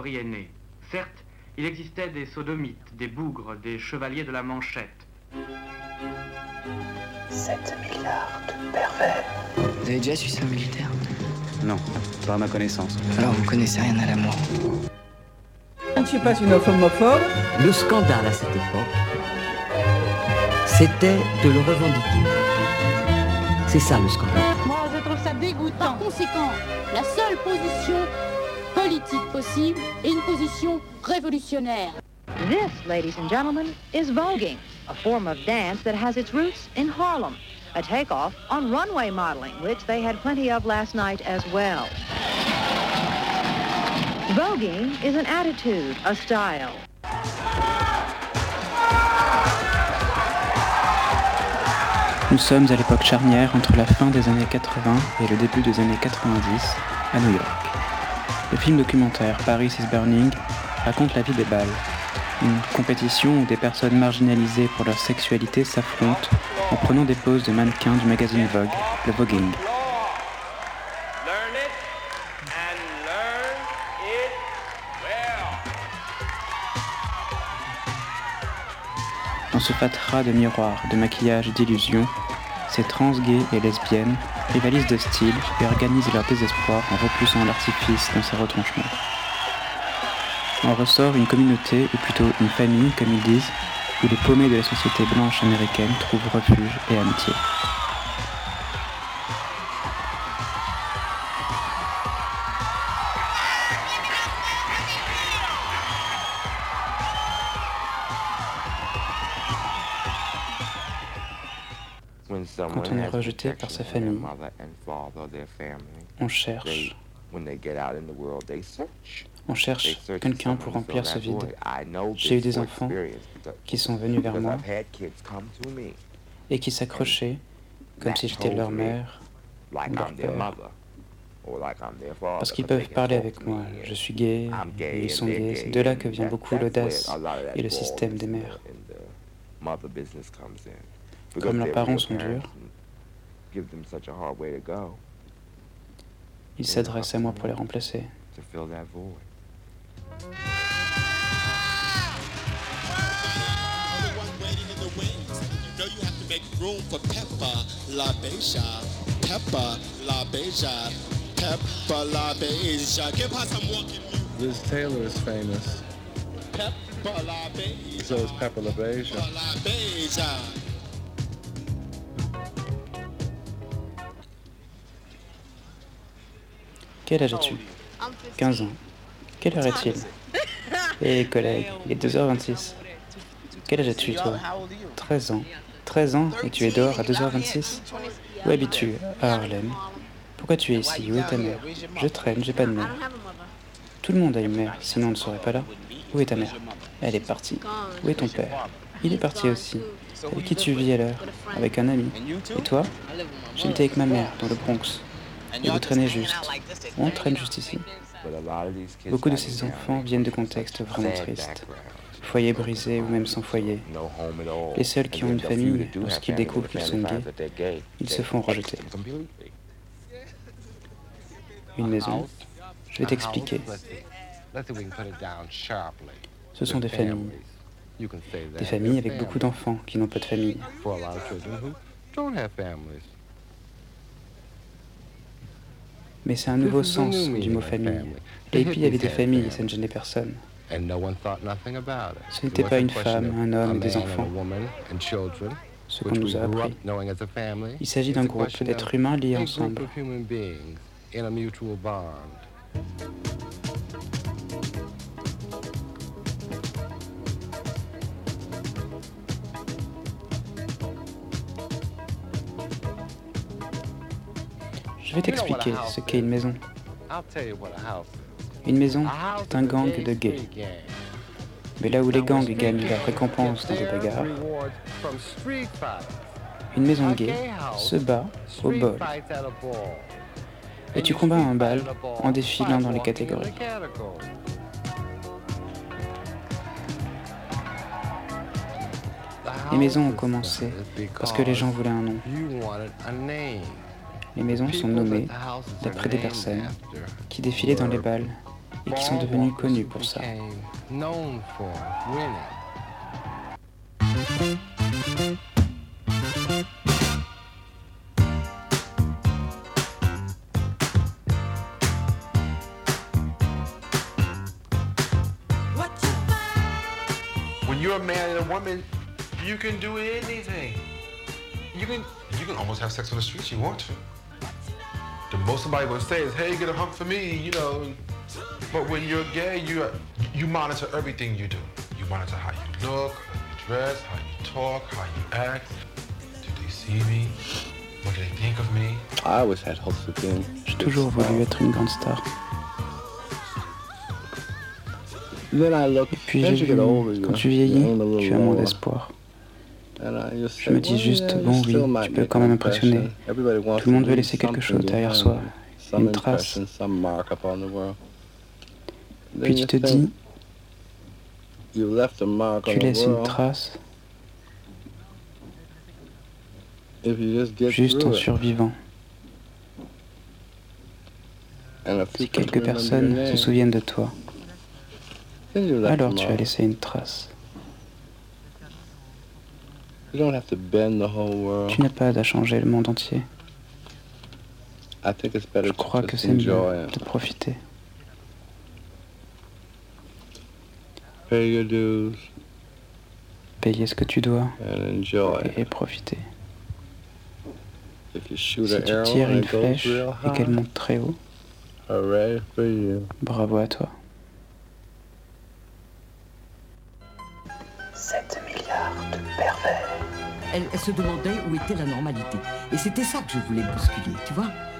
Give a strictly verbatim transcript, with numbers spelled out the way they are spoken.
théorie est née. Certes, il existait des sodomites, des bougres, des chevaliers de la manchette. sept milliards de pervers. Vous avez déjà su ça, militaire? Non, pas à ma connaissance. Alors vous connaissez rien à l'amour. Je ne suis pas une homophobe. Le scandale à cette époque, c'était de le revendiquer. C'est ça le scandale. Moi, je trouve ça dégoûtant. Par conséquent, la seule position politique possible est une position révolutionnaire. This, ladies and gentlemen, is voguing, a form of dance that has its roots in Harlem, a takeoff on runway modeling, which they had plenty of last night as well. Voguing is an attitude, a style. Nous sommes à l'époque charnière entre la fin des années quatre-vingts et le début des années quatre-vingt-dix à New York. Le film documentaire Paris is Burning raconte la vie des bals, une compétition où des personnes marginalisées pour leur sexualité s'affrontent en prenant des poses de mannequins du magazine Vogue, le voguing. Dans ce fatras de miroirs, de maquillage et d'illusions, ces trans gays et lesbiennes rivalisent de style et organisent leur désespoir en repoussant l'artifice dans ses retranchements. En ressort une communauté, ou plutôt une famille, comme ils disent, où les paumés de la société blanche américaine trouvent refuge et amitié. Quand on est rejeté par sa famille, on cherche. On cherche quelqu'un pour remplir ce vide. J'ai eu des enfants qui sont venus vers moi et qui s'accrochaient comme si j'étais leur mère ou leur père. Parce qu'ils peuvent parler avec moi. Je suis gay, et ils sont gays. C'est de là que vient beaucoup l'audace et le système des mères. Comme leurs parents sont durs, ils s'adressent à moi pour les remplacer. Liz Taylor is famous. So is Pepper LaBeija. Quel âge as-tu? quinze ans. Quelle heure est-il? Hé, collègue, il est deux heures vingt-six. Quel âge as-tu, toi? treize ans. treize ans et tu es dehors à deux heures vingt-six? Où habites-tu? À Harlem. Pourquoi tu es ici? Où est ta mère? Je traîne, j'ai pas de mère. Tout le monde a une mère, sinon on ne serait pas là. Où est ta mère? Elle est partie. Où est ton père? Il est parti aussi. Avec qui tu vis alors? Avec un ami. Et toi? J'habitais avec ma mère dans le Bronx. Et vous traînez juste. On traîne juste ici. Beaucoup de ces enfants viennent de contextes vraiment tristes. Foyer brisé ou même sans foyer. Les seuls qui ont une famille, lorsqu'ils découvrent qu'ils sont gays, ils se font rejeter. Une maison, je vais t'expliquer. Ce sont des familles. Des familles avec beaucoup d'enfants qui n'ont pas de famille. Mais c'est un nouveau sens du mot famille. Les hippies avaient des familles et ça ne gênait personne. Ce n'était pas une femme, un homme et des enfants. Ce qu'on nous a appris. Il s'agit d'un groupe d'êtres humains liés ensemble. Je vais t'expliquer ce qu'est une maison. Une maison, c'est un gang de gays. Mais là où les gangs gagnent leur récompense dans des bagarres, une maison gay se bat au bol. Et tu combats un bal en défilant dans les catégories. Les maisons ont commencé parce que les gens voulaient un nom. Les maisons sont nommées d'après des personnes qui défilaient dans les bals et qui sont devenus connus pour ça. When you're a man and a woman, you can do anything. You can you can almost have sex on the streets you want to. The most somebody will say is, "Hey, get a hump for me," you know. But when you're gay, you you monitor everything you do. You monitor how you look, how you dress, how you talk, how you act. Do they see me? What do they think of me? I always had hopes of being. J'ai toujours voulu être une grande star. Et puis j'ai vu, quand tu vieillis, tu as moins d'espoir. Je me dis juste, bon oui, tu peux quand même impressionner. Tout le monde veut laisser quelque chose derrière soi, une trace. Puis tu te dis, tu laisses une trace juste en survivant. Si quelques personnes se souviennent de toi, alors tu as laissé une trace. Tu n'as pas à changer le monde entier. Je crois que c'est mieux de profiter. Payer ce que tu dois et profiter. Si tu tires une flèche et qu'elle monte très haut, bravo à toi. sept milliards de pervers. Elle, elle se demandait où était la normalité. Et c'était ça que je voulais bousculer, tu vois.